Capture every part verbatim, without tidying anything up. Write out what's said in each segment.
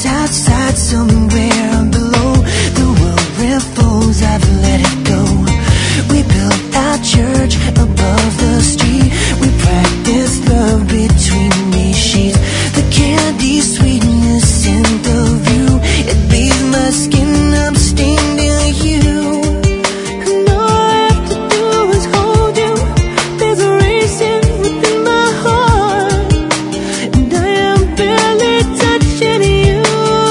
outside somewhere below the world ripples, I've let it go. We built our church above the street. We practiced love between these sheets. The candy sweetness in the view, it bathed my skin, I'm stained in you. And all I have to do is hold you. There's a racing within my heart, and I am barely touching you.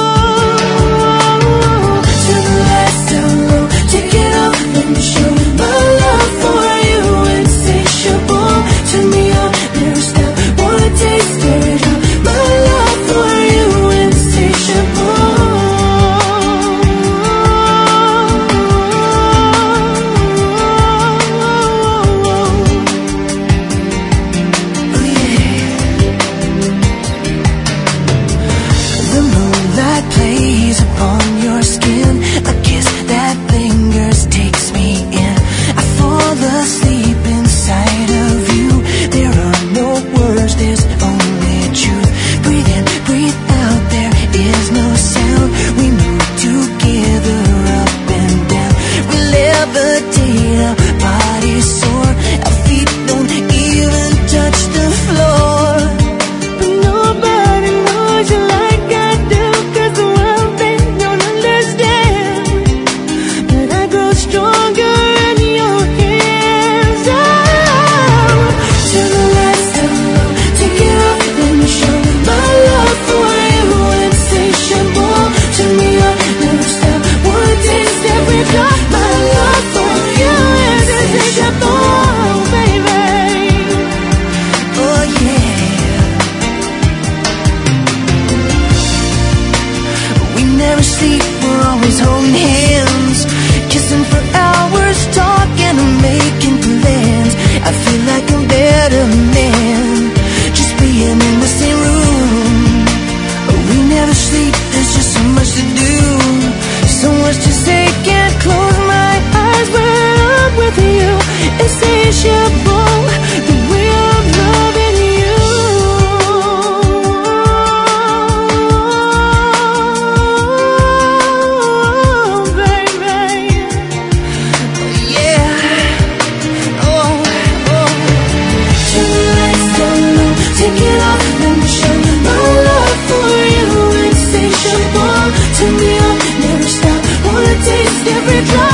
Turn the lights down low, take it off and show my love for you insatiable. Turn me on, never stop, wanna taste it all. My love for you insatiable. Oh yeah. The moonlight plays upon your skin, a kiss that lingers takes me in. I fall asleep inside of you. There are no words, there's only truth. Breathe in, breathe out, there is no sound. We move together up and down. We levitate, our bodies soar. Our feet don't even touch the floor. But nobody knows you like I do, 'cause the world, they don't understand. But I grow stronger in your hands. Oh, turn the lights down low, take it off and show my love for you insatiable. Turn me on, never stop, wanna taste every drop. My love for you is insatiable, baby. Oh yeah. We never sleep, we're always holding hands, kissing for hours, talking and making plans. I feel like a better man, just being in the same room. We never sleep, there's just so much to do, so much to say, can't close my eyes when I'm with you. Insatiable, the way I'm loving you. Baby, yeah. Oh, oh. Turn the lights down low, take it off and show my love for you insatiable. Turn me on, never stop, wanna taste every drop.